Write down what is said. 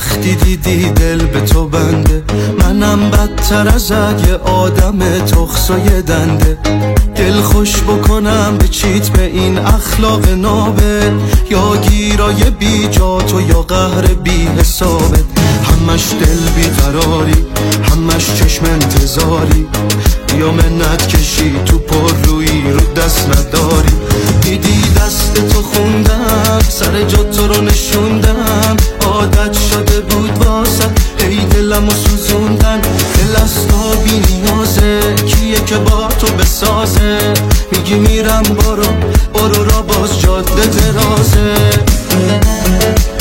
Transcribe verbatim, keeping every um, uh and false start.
وقتی دیدی دل به تو بنده، منم بدتر از یه آدم تخس و یه دنده. دل خوش بکنم به چیت به این اخلاق نابه، یا گیرای بی جات و یا قهر بی حسابت. همش دل بیقراری، همش چشم انتظاری، یا منت کشی تو پر روی رو دست نداری. دیدی دست تو خوندم، سر جا تو رو نشوندم، عادت شده بود واسه ای دلمو سوزوندن. دل از تو بی نیازه، کیه که با تو بسازه؟ میگی میرم برو برو را باز جاده درازه.